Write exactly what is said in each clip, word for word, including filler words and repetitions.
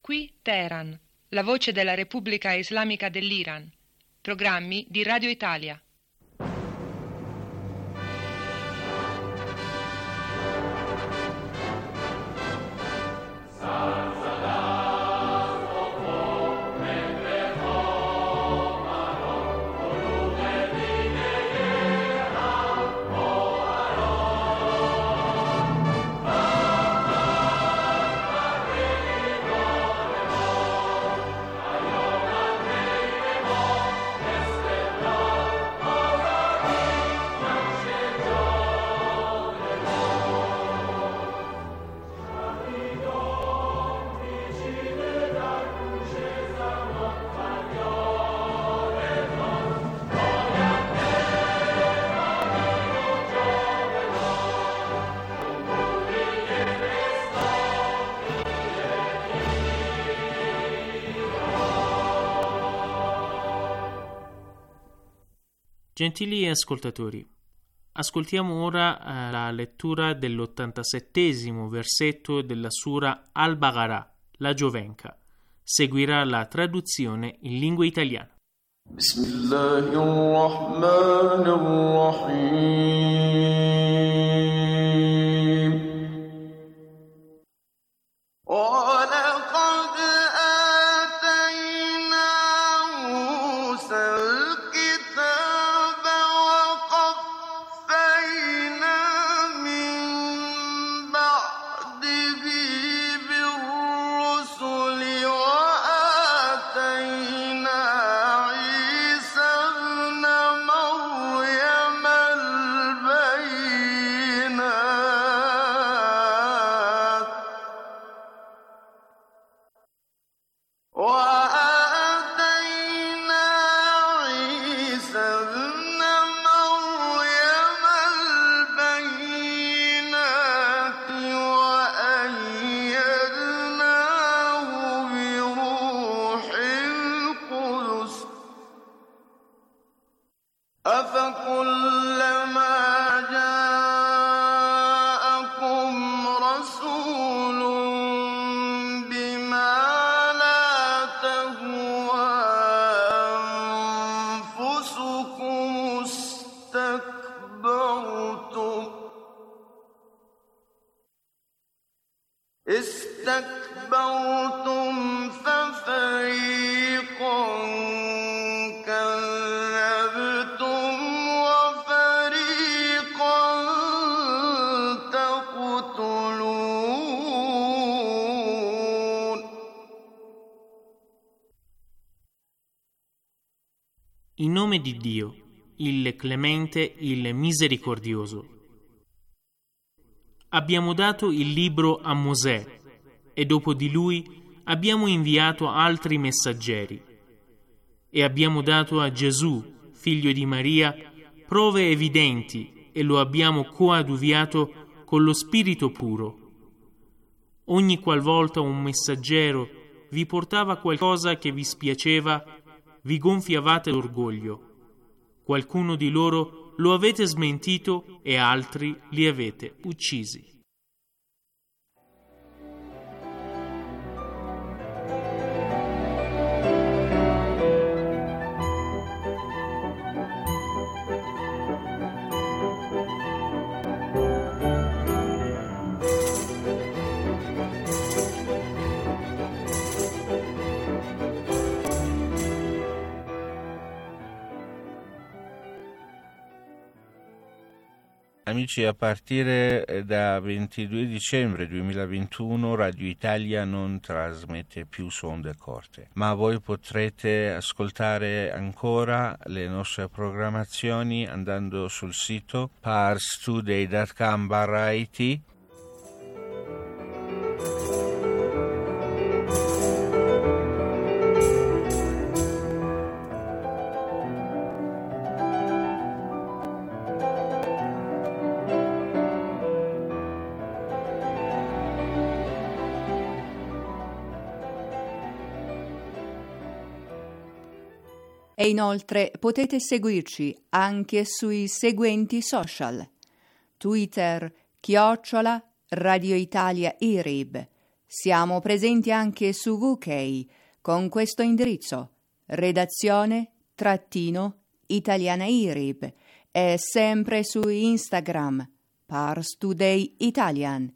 Qui Teheran, la voce della Repubblica Islamica dell'Iran. Programmi di Radio Italia. Gentili ascoltatori, ascoltiamo ora eh, la lettura dell'ottantasettesimo versetto della Sura Al-Baqarah, la Giovenca. Seguirà la traduzione in lingua italiana. استكبرتم ففريقا كذبتم وفريقا تقتلون. In nome di Dio, il Clemente, il Misericordioso. Abbiamo dato il libro a Mosè e dopo di lui abbiamo inviato altri messaggeri e abbiamo dato a Gesù, figlio di Maria, prove evidenti e lo abbiamo coadiuviato con lo Spirito puro. Ogni qualvolta un messaggero vi portava qualcosa che vi spiaceva, vi gonfiavate d'orgoglio. Qualcuno di loro lo avete smentito e altri li avete uccisi. Amici, a partire da ventidue dicembre duemilaventuno Radio Italia non trasmette più su onde corte, ma voi potrete ascoltare ancora le nostre programmazioni andando sul sito parstoday punto com barra it. E inoltre potete seguirci anche sui seguenti social: Twitter chiocciola Radio Italia I R I B, Siamo presenti anche su U K con questo indirizzo: redazione trattino italiana I R I B, e sempre su Instagram Pars Today Italian.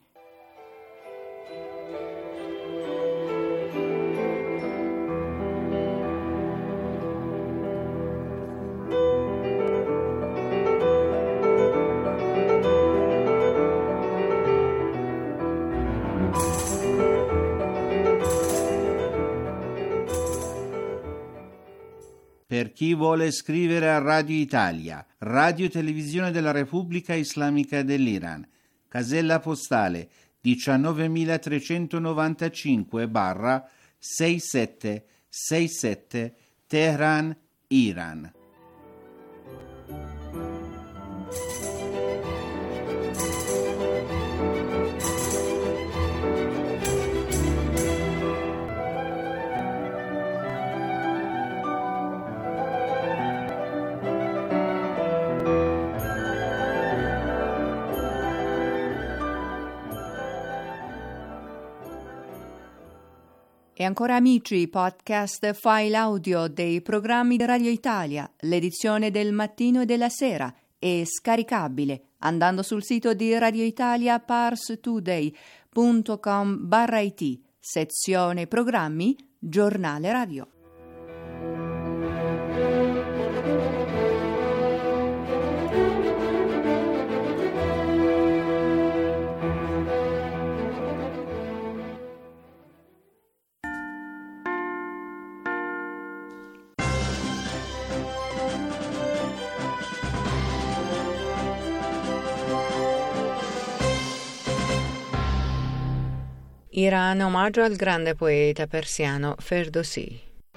Per chi vuole scrivere a Radio Italia, Radio Televisione della Repubblica Islamica dell'Iran, casella postale diciannovemilatrecentonovantacinque sessantasette Teheran, Iran. E ancora amici, podcast file audio dei programmi di Radio Italia, l'edizione del mattino e della sera è scaricabile andando sul sito di Radio Italia parstoday punto com barra it, sezione programmi, giornale radio. Iran, omaggio al grande poeta persiano Ferdowsi.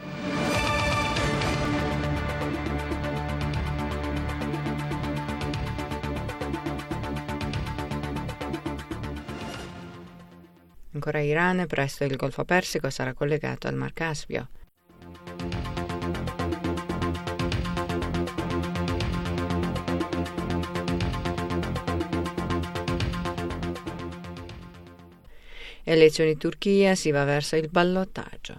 Ancora Iran, presto il Golfo Persico sarà collegato al Mar Caspio. Elezioni in Turchia, si va verso il ballottaggio.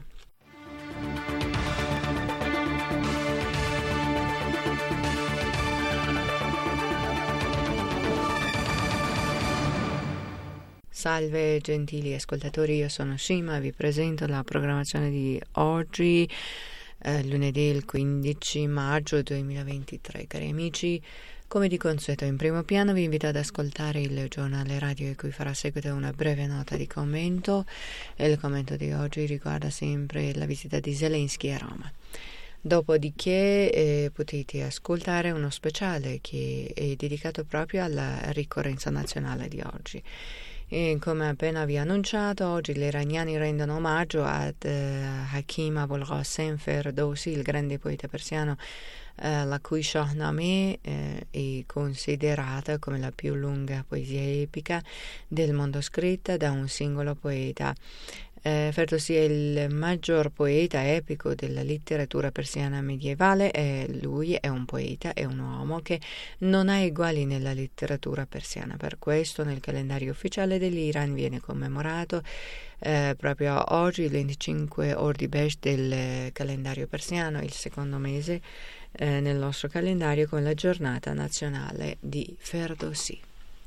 Salve gentili ascoltatori, io sono Shima, vi presento la programmazione di oggi, eh, lunedì il quindici maggio duemilaventitré. Cari amici, come di consueto in primo piano vi invito ad ascoltare il giornale radio, in cui farà seguito una breve nota di commento, e il commento di oggi riguarda sempre la visita di Zelensky a Roma. Dopodiché eh, potete ascoltare uno speciale che è dedicato proprio alla ricorrenza nazionale di oggi. E come appena vi ho annunciato, oggi gli iraniani rendono omaggio ad eh, Hakim Abolghasem Ferdowsi, il grande poeta persiano, eh, la cui Shahnameh eh, è considerata come la più lunga poesia epica del mondo scritta da un singolo poeta. Eh, Ferdowsi è il maggior poeta epico della letteratura persiana medievale e lui è un poeta, è un uomo che non ha eguali nella letteratura persiana. Per questo nel calendario ufficiale dell'Iran viene commemorato eh, proprio oggi, il venticinque Ordibesh del calendario persiano, il secondo mese eh, nel nostro calendario, con la giornata nazionale di Ferdowsi.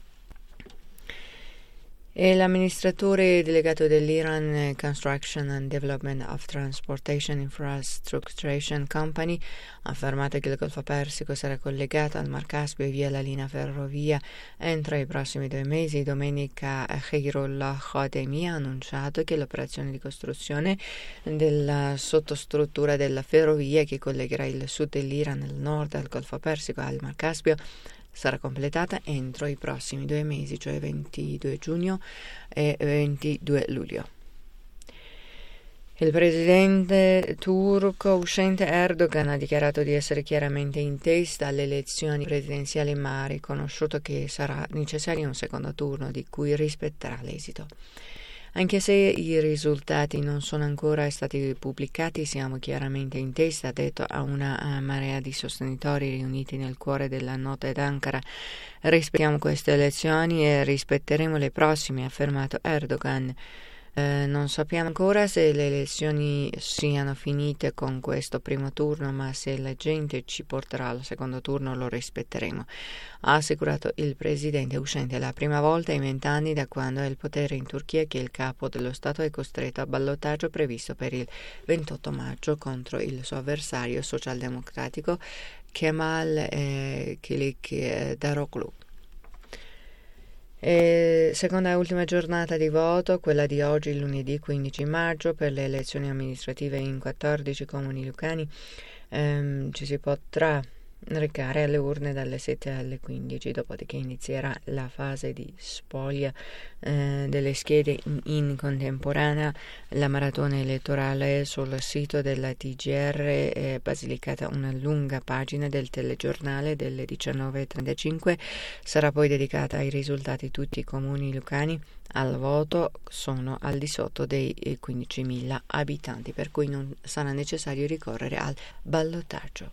E l'amministratore delegato dell'Iran Construction and Development of Transportation Infrastructure Company ha affermato che il Golfo Persico sarà collegato al Mar Caspio via la linea ferrovia entro i prossimi due mesi. Domenica Khairullah Khatemi ha annunciato che l'operazione di costruzione della sottostruttura della ferrovia che collegherà il sud dell'Iran, il nord, al Golfo Persico al Mar Caspio sarà completata entro i prossimi due mesi, cioè ventidue giugno e ventidue luglio. Il presidente turco uscente Erdogan ha dichiarato di essere chiaramente in testa alle elezioni presidenziali, ma ha riconosciuto che sarà necessario un secondo turno di cui rispetterà l'esito. Anche se i risultati non sono ancora stati pubblicati, siamo chiaramente in testa, ha detto a una marea di sostenitori riuniti nel cuore della notte d'Ankara. Rispettiamo queste elezioni e rispetteremo le prossime, ha affermato Erdogan. Eh, non sappiamo ancora se le elezioni siano finite con questo primo turno, ma se la gente ci porterà al secondo turno lo rispetteremo, ha assicurato il presidente uscente. La prima volta in vent'anni da quando è il potere in Turchia che il capo dello Stato è costretto a ballottaggio previsto per il ventotto maggio contro il suo avversario socialdemocratico Kemal eh, Kılıçdaroğlu. E seconda e ultima giornata di voto, quella di oggi, lunedì quindici maggio, per le elezioni amministrative in quattordici comuni lucani. Ehm, ci si potrà recare alle urne dalle sette alle quindici, dopodiché inizierà la fase di spoglia eh, delle schede in, in contemporanea. La maratona elettorale sul sito della T G R è basilicata una lunga pagina del telegiornale delle diciannove e trentacinque, sarà poi dedicata ai risultati. Tutti i comuni lucani al voto sono al di sotto dei quindicimila abitanti, per cui non sarà necessario ricorrere al ballottaggio.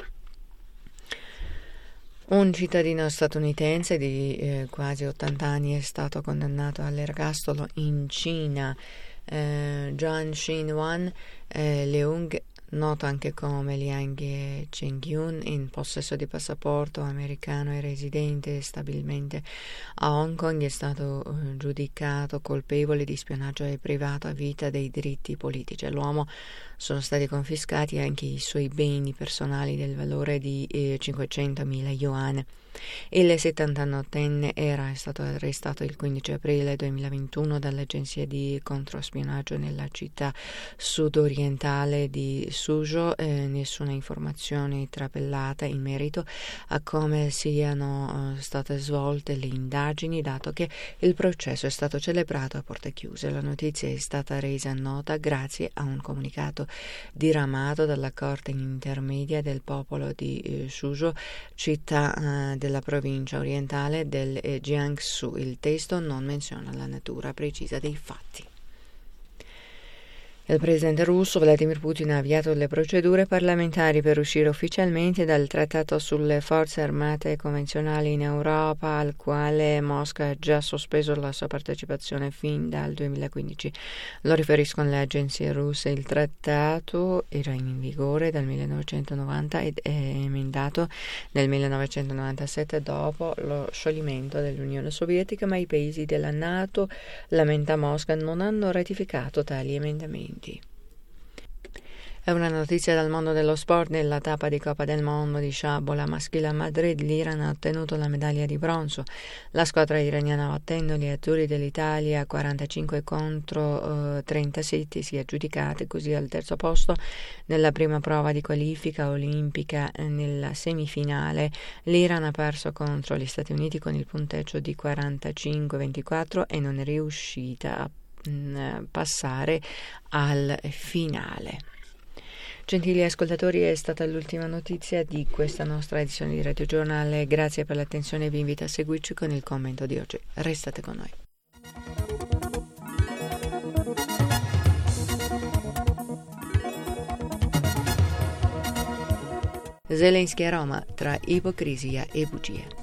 Un cittadino statunitense di eh, quasi ottanta anni è stato condannato all'ergastolo in Cina. Eh, Zhang Xin-wan eh, Leung, noto anche come Liang Chengyun, in possesso di passaporto americano e residente stabilmente a Hong Kong, è stato eh, giudicato colpevole di spionaggio e privato a vita dei diritti politici. All'uomo sono stati confiscati anche i suoi beni personali del valore di eh, cinquecentomila yuan. Il settantanottenne era stato arrestato il quindici aprile duemilaventuno dall'agenzia di controspionaggio nella città sudorientale di Suzhou. Eh, nessuna informazione trapelata in merito a come siano uh, state svolte le indagini, dato che il processo è stato celebrato a porte chiuse. La notizia è stata resa nota grazie a un comunicato diramato dalla Corte intermedia del popolo di eh, Suzhou, città uh, della provincia orientale del eh, Jiangsu. Il testo non menziona la natura precisa dei fatti. Il presidente russo Vladimir Putin ha avviato le procedure parlamentari per uscire ufficialmente dal trattato sulle forze armate convenzionali in Europa, al quale Mosca ha già sospeso la sua partecipazione fin dal duemilaquindici. Lo riferiscono le agenzie russe. Il trattato era in vigore dal millenovecentonovanta ed è emendato nel millenovecentonovantasette dopo lo scioglimento dell'Unione Sovietica, ma i paesi della NATO, lamenta Mosca, non hanno ratificato tali emendamenti. È una notizia dal mondo dello sport. Nella tappa di Coppa del Mondo di sciabola maschile a Madrid, l'Iran ha ottenuto la medaglia di bronzo. La squadra iraniana, battendo gli azzurri dell'Italia quarantacinque contro eh, trentasette, si è aggiudicata così al terzo posto nella prima prova di qualifica olimpica. Nella semifinale l'Iran ha perso contro gli Stati Uniti con il punteggio di quarantacinque ventiquattro e non è riuscita a passare al finale. Gentili ascoltatori, è stata l'ultima notizia di questa nostra edizione di Radio Giornale. Grazie per l'attenzione e vi invito a seguirci con il commento di oggi. Restate con noi. Zelensky a Roma, tra ipocrisia e bugie.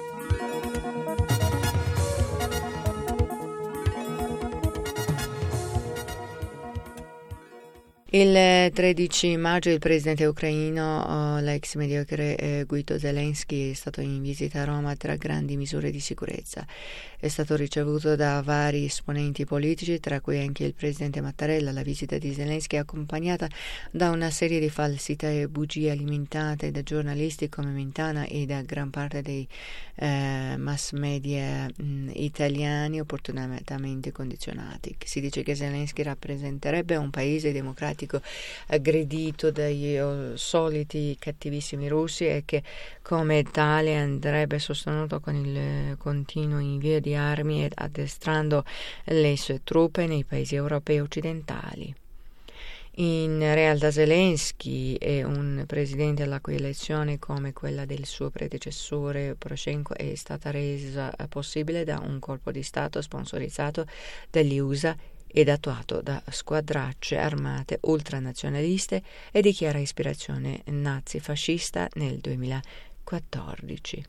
Il tredici maggio il presidente ucraino, l'ex mediocre eh, Guido Zelensky, è stato in visita a Roma tra grandi misure di sicurezza. È stato ricevuto da vari esponenti politici, tra cui anche il presidente Mattarella. La visita di Zelensky è accompagnata da una serie di falsità e bugie alimentate da giornalisti come Mentana e da gran parte dei eh, mass media mh, italiani opportunamente condizionati. Si dice che Zelensky rappresenterebbe un paese democratico aggredito dai oh, soliti cattivissimi russi e che come tale andrebbe sostenuto con il continuo invio di armi ed addestrando le sue truppe nei paesi europei occidentali. In realtà Zelensky è un presidente la cui elezione, come quella del suo predecessore Poroshenko, è stata resa possibile da un colpo di Stato sponsorizzato dagli U S A ed attuato da squadracce armate ultranazionaliste e dichiara ispirazione nazifascista nel duemilaquattordici.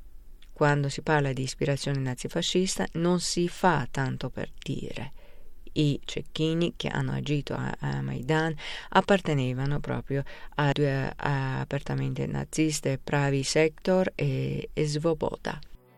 Quando si parla di ispirazione nazifascista non si fa tanto per dire. i cecchini che hanno agito a, a Maidan appartenevano proprio a due appartamenti nazisti, Pravi Sektor e, e Svoboda.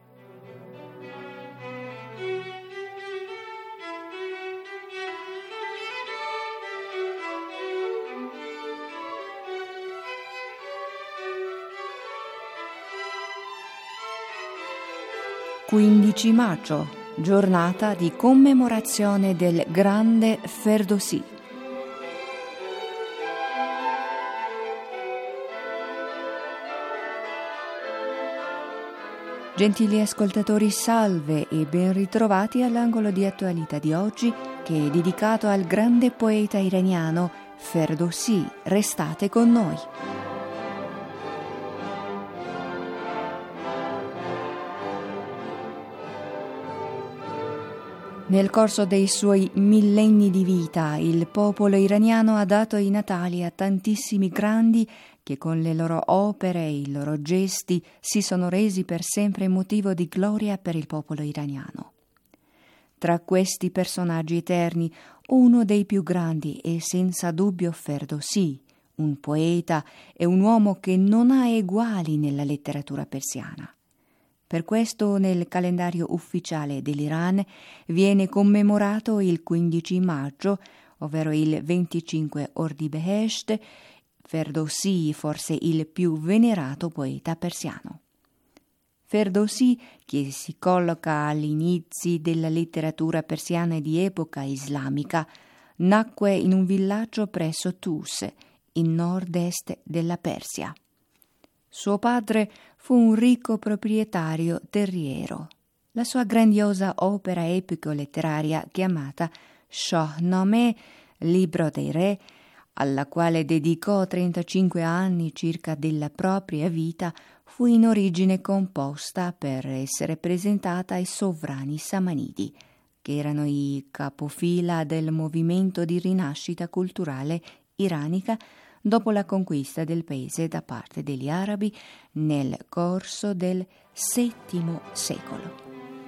quindici maggio, giornata di commemorazione del grande Ferdowsi. Gentili ascoltatori, salve e ben ritrovati all'angolo di attualità di oggi che è dedicato al grande poeta iraniano Ferdowsi. Restate con noi. Nel corso dei suoi millenni di vita, il popolo iraniano ha dato i natali a tantissimi grandi che con le loro opere e i loro gesti si sono resi per sempre motivo di gloria per il popolo iraniano. Tra questi personaggi eterni, uno dei più grandi è senza dubbio Ferdowsi, un poeta e un uomo che non ha eguali nella letteratura persiana. Per questo nel calendario ufficiale dell'Iran viene commemorato il quindici maggio, ovvero il venticinque Ordibehesht, Ferdowsi, forse il più venerato poeta persiano. Ferdowsi, che si colloca agli inizi della letteratura persiana di epoca islamica, nacque in un villaggio presso Tus, in nord-est della Persia. Suo padre fu un ricco proprietario terriero. La sua grandiosa opera epico-letteraria chiamata Shahnameh, Libro dei Re, alla quale dedicò trentacinque anni circa della propria vita, fu in origine composta per essere presentata ai sovrani samanidi, che erano i capofila del movimento di rinascita culturale iranica dopo la conquista del paese da parte degli arabi nel corso del settimo secolo.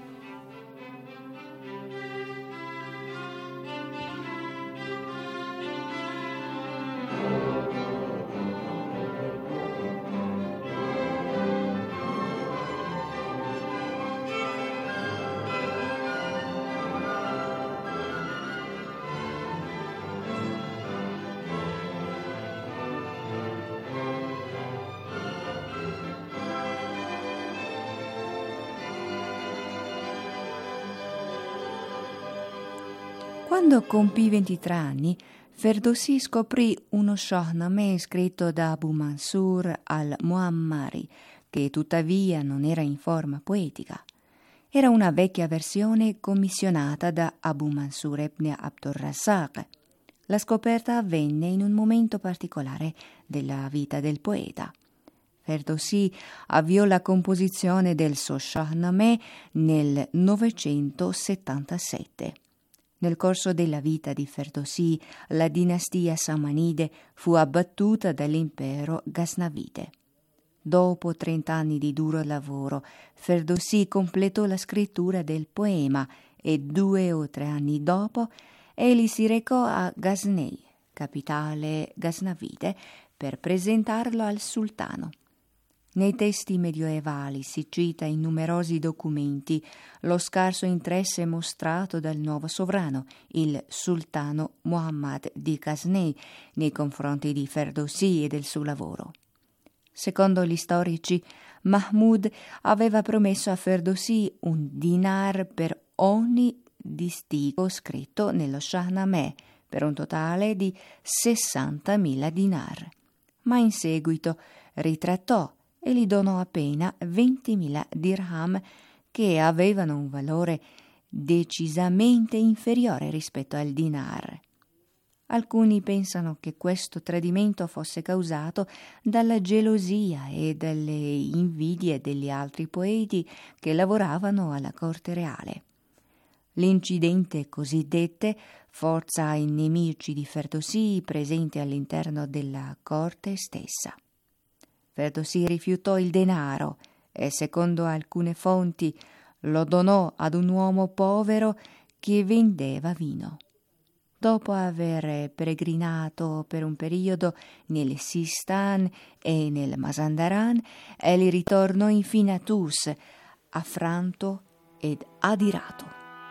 Quando compì ventitré anni, Ferdowsi scoprì uno Shahnameh scritto da Abu Mansur al-Muammari, che tuttavia non era in forma poetica. Era una vecchia versione commissionata da Abu Mansur ibn Abdurrazzaq. La scoperta avvenne in un momento particolare della vita del poeta. Ferdowsi avviò la composizione del suo Shahnameh nel novecentosettantasette. Nel corso della vita di Ferdowsi, la dinastia samanide fu abbattuta dall'impero Ghaznavide. Dopo trent'anni di duro lavoro, Ferdowsi completò la scrittura del poema e due o tre anni dopo egli si recò a Ghaznei, capitale Ghaznavide, per presentarlo al sultano. Nei testi medioevali si cita in numerosi documenti lo scarso interesse mostrato dal nuovo sovrano, il sultano Muhammad di Ghaznei, nei confronti di Ferdowsi e del suo lavoro. Secondo gli storici, Mahmud aveva promesso a Ferdowsi un dinar per ogni distico scritto nello Shahnameh, per un totale di sessantamila dinar. Ma in seguito ritrattò e gli donò appena ventimila dirham, che avevano un valore decisamente inferiore rispetto al dinar. Alcuni pensano che questo tradimento fosse causato dalla gelosia e dalle invidie degli altri poeti che lavoravano alla corte reale. L'incidente cosiddette forza i nemici di Ferdowsi presenti all'interno della corte stessa. Ferdowsi rifiutò il denaro e, secondo alcune fonti, lo donò ad un uomo povero che vendeva vino. Dopo aver peregrinato per un periodo nel Sistan e nel Mazandaran, egli ritornò infine a Tus, affranto ed adirato.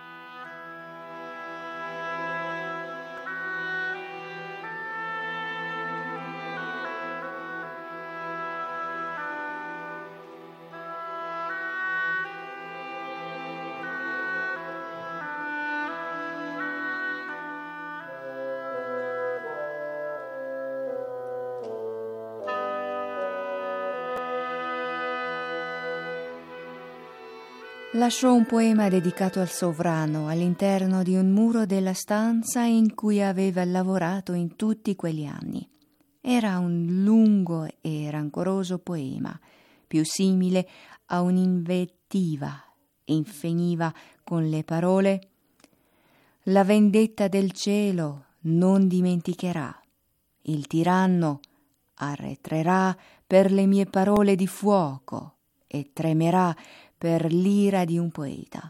Lasciò un poema dedicato al sovrano all'interno di un muro della stanza in cui aveva lavorato in tutti quegli anni. Era un lungo e rancoroso poema, più simile a un'invettiva, e infiniva con le parole: «La vendetta del cielo non dimenticherà, il tiranno arretrerà per le mie parole di fuoco e tremerà per l'ira di un poeta».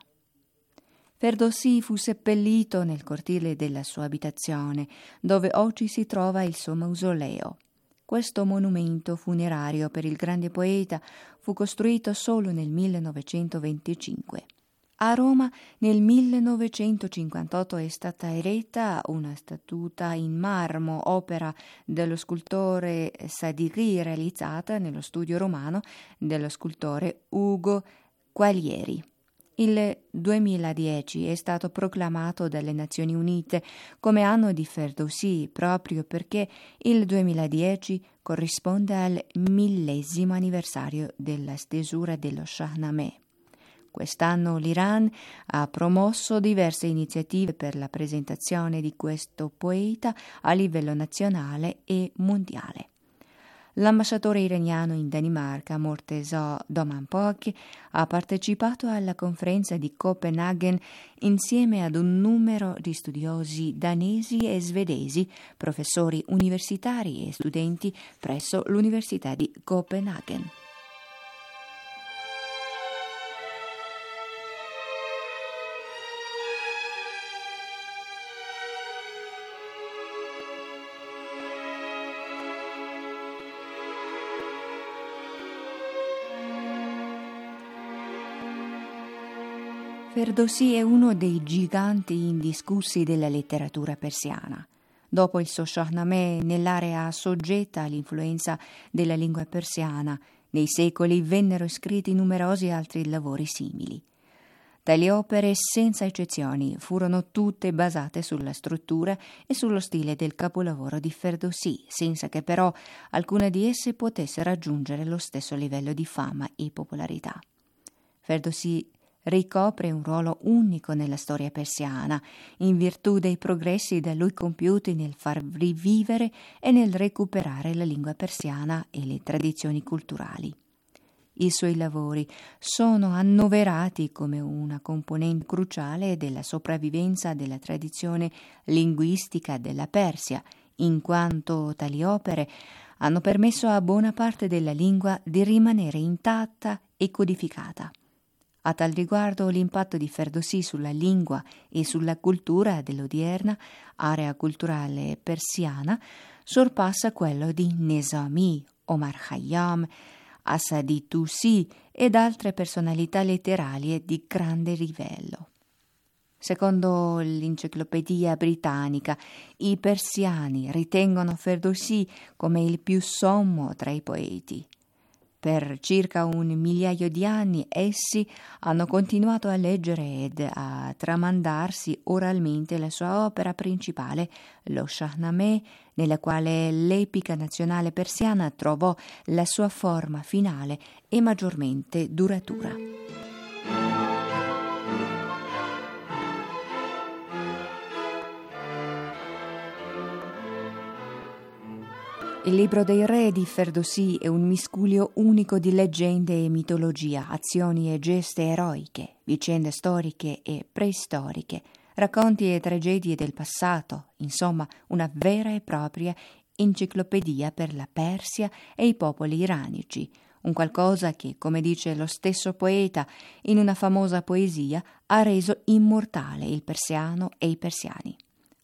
Ferdowsi fu seppellito nel cortile della sua abitazione, dove oggi si trova il suo mausoleo. Questo monumento funerario per il grande poeta fu costruito solo nel millenovecentoventicinque. A Roma nel millenovecentocinquantotto è stata eretta una statua in marmo, opera dello scultore Sadighi, realizzata nello studio romano dello scultore Ugo Quaglieri. Il duemiladieci è stato proclamato dalle Nazioni Unite come anno di Ferdowsi proprio perché il duemiladieci corrisponde al millesimo anniversario della stesura dello Shahnameh. Quest'anno l'Iran ha promosso diverse iniziative per la presentazione di questo poeta a livello nazionale e mondiale. L'ambasciatore iraniano in Danimarca, Morteza Domanpok, ha partecipato alla conferenza di Copenaghen insieme ad un numero di studiosi danesi e svedesi, professori universitari e studenti presso l'Università di Copenaghen. Ferdowsi è uno dei giganti indiscussi della letteratura persiana. Dopo il suo Shahnameh, nell'area soggetta all'influenza della lingua persiana, nei secoli vennero scritti numerosi altri lavori simili. Tali opere, senza eccezioni, furono tutte basate sulla struttura e sullo stile del capolavoro di Ferdowsi, senza che però alcuna di esse potesse raggiungere lo stesso livello di fama e popolarità. Ferdowsi ricopre un ruolo unico nella storia persiana, in virtù dei progressi da lui compiuti nel far rivivere e nel recuperare la lingua persiana e le tradizioni culturali. I suoi lavori sono annoverati come una componente cruciale della sopravvivenza della tradizione linguistica della Persia, in quanto tali opere hanno permesso a buona parte della lingua di rimanere intatta e codificata. A tal riguardo l'impatto di Ferdowsi sulla lingua e sulla cultura dell'odierna area culturale persiana sorpassa quello di Nizami, Omar Khayyam, Asadi Tusi ed altre personalità letterarie di grande livello. Secondo l'Enciclopedia Britannica, i persiani ritengono Ferdowsi come il più sommo tra i poeti. Per circa un migliaio di anni essi hanno continuato a leggere ed a tramandarsi oralmente la sua opera principale, lo Shahnameh, nella quale l'epica nazionale persiana trovò la sua forma finale e maggiormente duratura. Il libro dei re di Ferdowsi è un miscuglio unico di leggende e mitologia, azioni e geste eroiche, vicende storiche e preistoriche, racconti e tragedie del passato, insomma una vera e propria enciclopedia per la Persia e i popoli iranici, un qualcosa che, come dice lo stesso poeta in una famosa poesia, ha reso immortale il persiano e i persiani.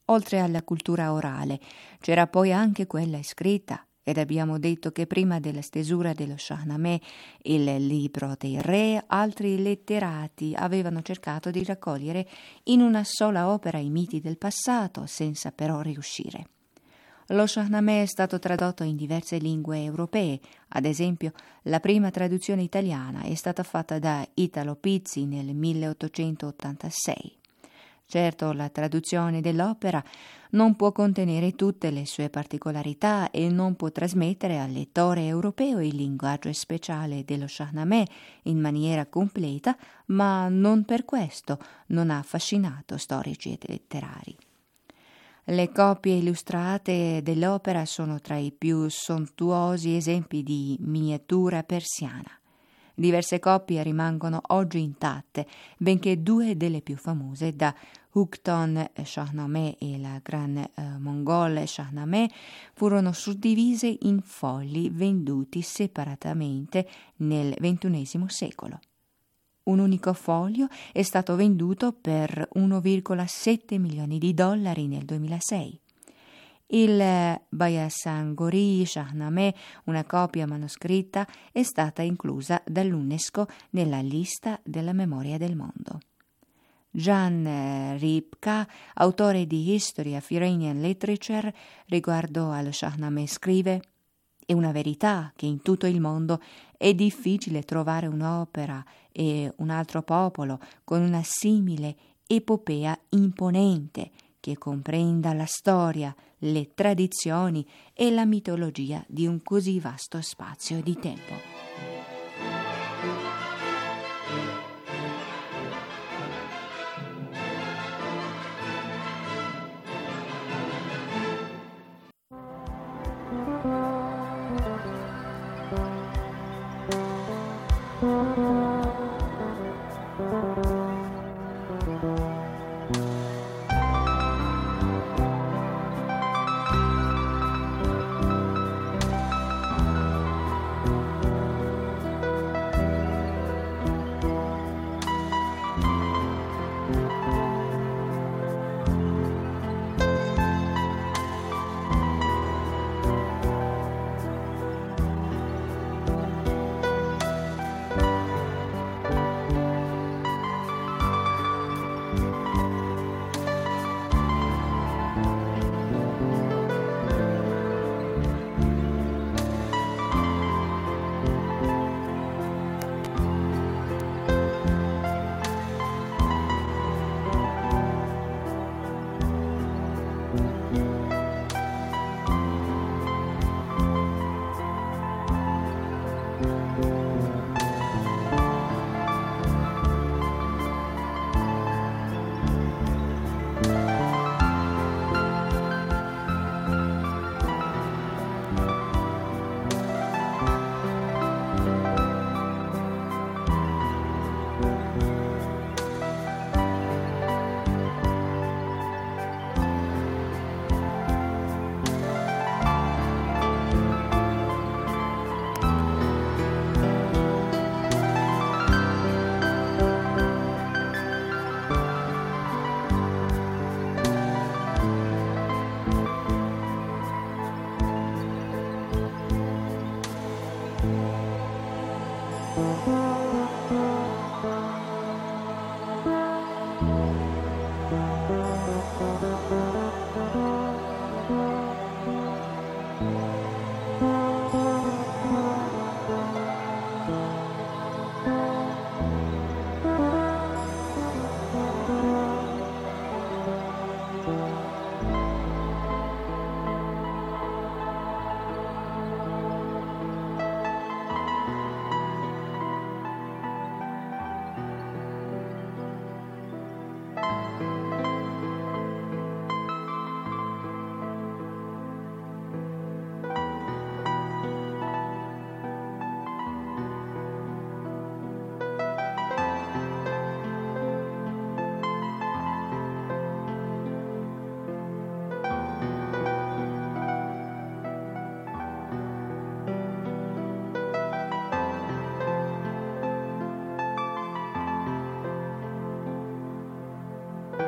Oltre alla cultura orale, c'era poi anche quella scritta, ed abbiamo detto che prima della stesura dello Shahnameh, il libro dei re, altri letterati avevano cercato di raccogliere in una sola opera i miti del passato, senza però riuscire. Lo Shahnameh è stato tradotto in diverse lingue europee, ad esempio la prima traduzione italiana è stata fatta da Italo Pizzi nel milleottocentottantasei. Certo, la traduzione dell'opera non può contenere tutte le sue particolarità e non può trasmettere al lettore europeo il linguaggio speciale dello Shahnameh in maniera completa, ma non per questo non ha affascinato storici e letterari. Le copie illustrate dell'opera sono tra i più sontuosi esempi di miniatura persiana. Diverse copie rimangono oggi intatte, benché due delle più famose, da Hukton Shahnameh e la Gran eh, Mongol Shahnameh, furono suddivise in fogli venduti separatamente nel ventunesimo secolo. Un unico foglio è stato venduto per uno virgola sette milioni di dollari nel duemilasei. Il Bayasangori Shahnameh, una copia manoscritta, è stata inclusa dall'UNESCO nella lista della memoria del mondo. Jan Ripka, autore di History of Iranian Literature, riguardo allo Shahnameh scrive: «È una verità che in tutto il mondo è difficile trovare un'opera e un altro popolo con una simile epopea imponente che comprenda la storia, le tradizioni e la mitologia di un così vasto spazio di tempo».